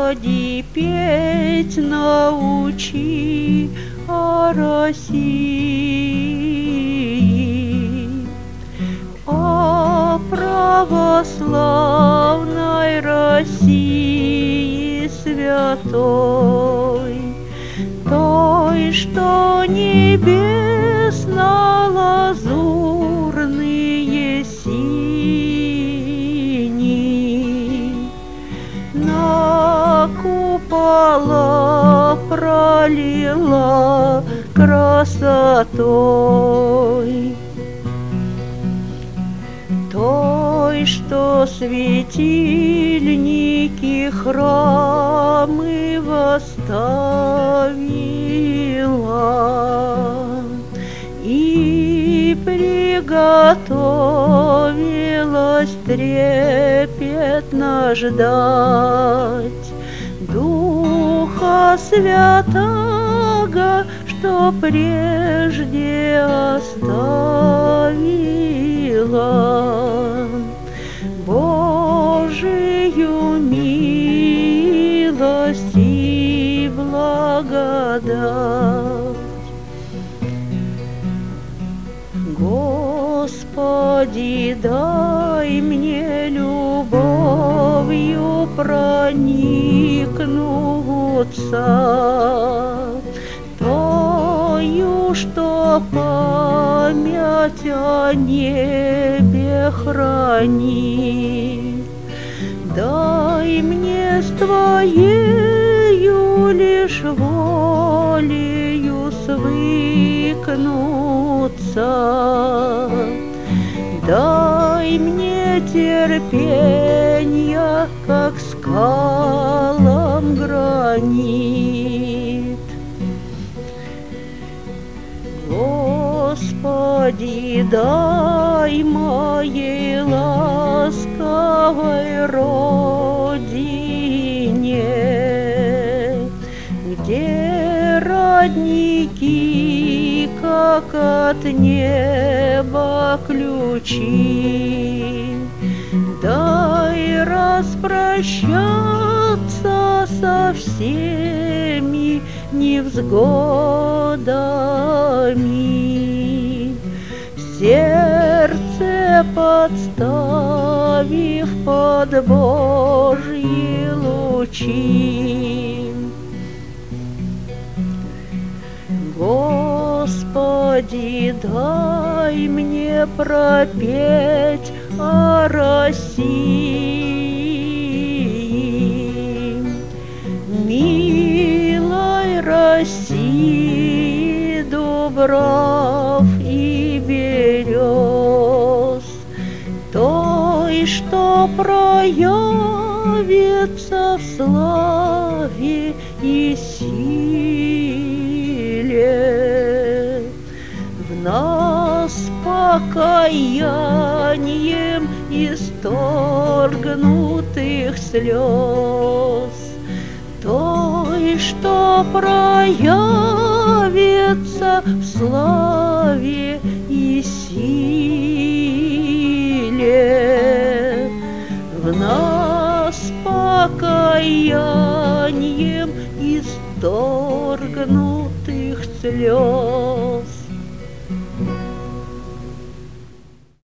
Господи, петь научи о России, о православной России святой, той, что небесно-лазурные сини на купола пролила красотой, той, что светильники храмы восставила и приготовилась трепетно ждать Духа Святаго, что прежде оставила Божию милость и благодать. Господи, дай мне любовью проникнуться, тою, что память о небе хранит. Дай мне с Твоею лишь волею свыкнуться. Дай мне терпенья, как скалам гранит. Господи, дай моей ласковой родине, где родники, как от неба ключи, дай распрощаться со всеми невзгодами, сердце подставив под Божьи лучи. Господи, дай мне пропеть о России, милой России, дубрав и берез, той, что проявится в славе и силе, в нас покаянием исторгнутых слез, той, что проявится в славе и силе, в нас покаянием исторгнутых слез.